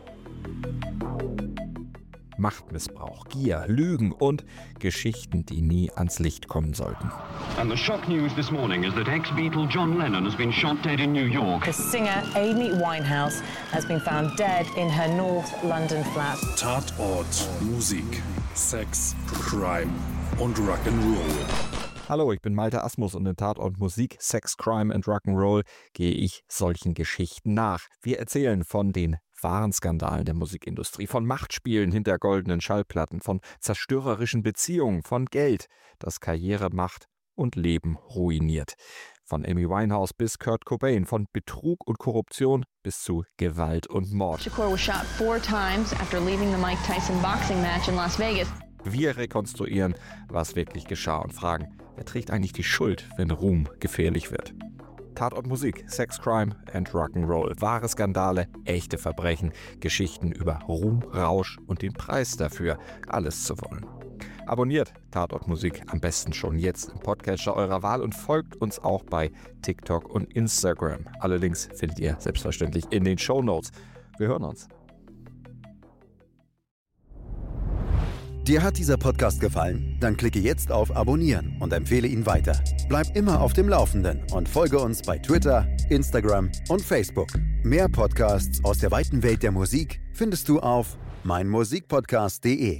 Machtmissbrauch, Gier, Lügen und Geschichten, die nie ans Licht kommen sollten. And the shock news this morning is that ex-Beatle John Lennon has been shot dead in New York. The singer Amy Winehouse has been found dead in her North London flat. Tatort, Musik, Sex, Crime und Rock'n'Roll. Hallo, ich bin Malte Asmus und in Tatort Musik, Sex, Crime and Rock'n'Roll gehe ich solchen Geschichten nach. Wir erzählen von den wahren Skandalen der Musikindustrie, von Machtspielen hinter goldenen Schallplatten, von zerstörerischen Beziehungen, von Geld, das Karriere macht und Leben ruiniert. Von Amy Winehouse bis Kurt Cobain, von Betrug und Korruption bis zu Gewalt und Mord. Shakur was shot 4 times after leaving the Mike Tyson boxing match in Las Vegas. Wir rekonstruieren, was wirklich geschah und fragen, wer trägt eigentlich die Schuld, wenn Ruhm gefährlich wird? Tatort Musik, Sex, Crime and Rock'n'Roll. Wahre Skandale, echte Verbrechen, Geschichten über Ruhm, Rausch und den Preis dafür, alles zu wollen. Abonniert Tatort Musik am besten schon jetzt im Podcatcher eurer Wahl und folgt uns auch bei TikTok und Instagram. Alle Links findet ihr selbstverständlich in den Shownotes. Wir hören uns. Dir hat dieser Podcast gefallen? Dann klicke jetzt auf Abonnieren und empfehle ihn weiter. Bleib immer auf dem Laufenden und folge uns bei Twitter, Instagram und Facebook. Mehr Podcasts aus der weiten Welt der Musik findest du auf meinmusikpodcast.de.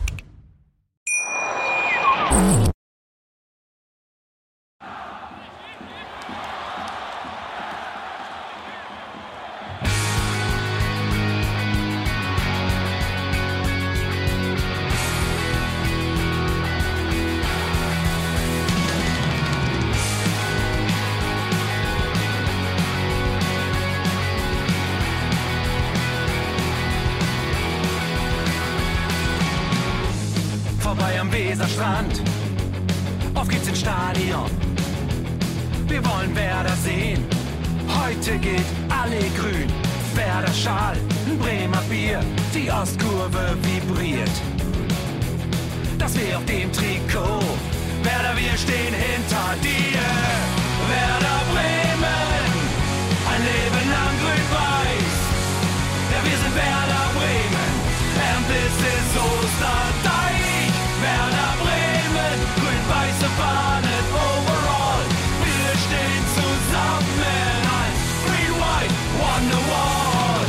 Vorbei am Weserstrand, auf geht's ins Stadion. Wir wollen Werder sehen, Heute geht alle grün. Werder Schal, ein Bremer Bier, die Ostkurve vibriert. Das weh auf dem Trikot. Werder, wir stehen hinter dir. Werder Bremen, ein Leben lang grün-weiß. Ja, wir sind Werder Bremen, and this is Osterdeich. Werder Bremen, grün-weiße Fahnen overall. Wir stehen zusammen als Green-White Wonderwall.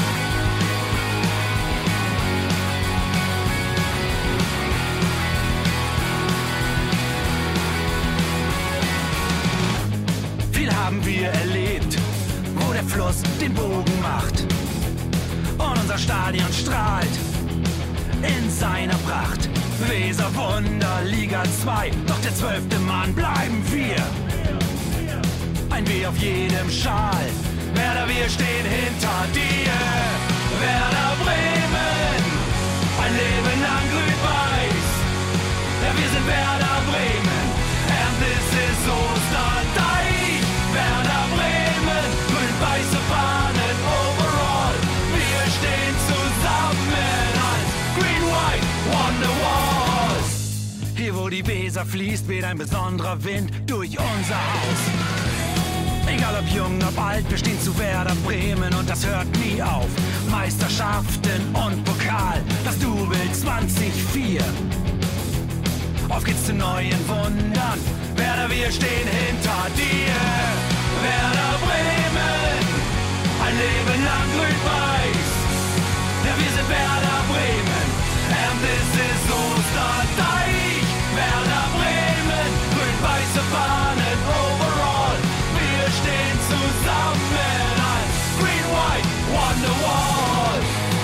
Viel haben wir erlebt, wo der Fluss den Bogen macht. Und unser Stadion strahlt in seiner Pracht. Weser Wunder, Liga 2, doch der 12. Mann bleiben wir. Ein W auf jedem Schal, Werder, wir stehen hinter dir. Werder Bremen, ein Leben lang grün-weiß. Ja, wir sind Werder Bremen, and this is Osterdeich. Werder Bremen, grün-weiße Fahnen overall. Wir stehen zusammen als Green-White Wonderwalls. Hier wo die Weser fließt, weht ein besonderer Wind durch unser Haus. Egal ob jung, ob alt, wir stehen zu Werder Bremen und das hört nie auf. Meisterschaften und Pokal, das Double 2004. Auf geht's zu neuen Wundern, Werder, wir stehen hinter dir. Werder Bremen, ein Leben lang grün-weiß. Ja, wir sind Werder Bremen, and this is Osterdeich. Werder Bremen, grün-weiße Fahnen overall. Wir stehen zusammen als Green-White Wonderwall.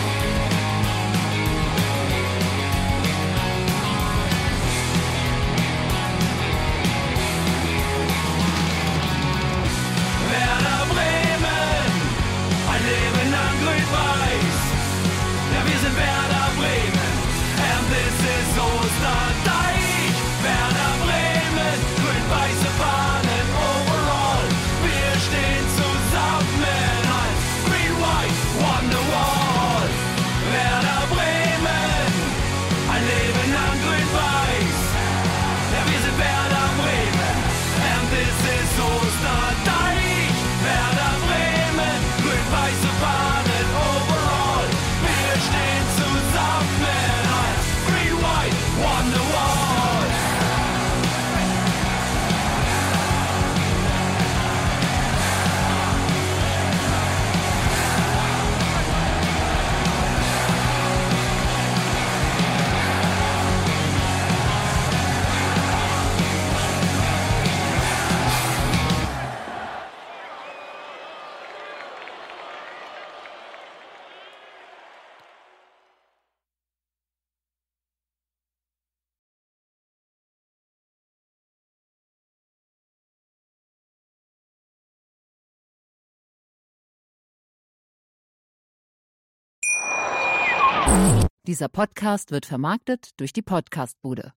Werder Bremen, ein Leben lang grün-weiß. Ja, wir sind Werder Bremen, and this is Osterdeich. Werder Bremen, grün-weiße Fahnen overall. Wir stehen zusammen als Green-White Wonderwall. Werder Bremen, ein Leben lang grün-weiß. Ja, wir sind Werder Bremen, and this is Osterdeich. Werder Bremen, grün-weiße Fahnen overall. Wir stehen zusammen als Green-White Wonderwall. Dieser Podcast wird vermarktet durch die Podcastbude.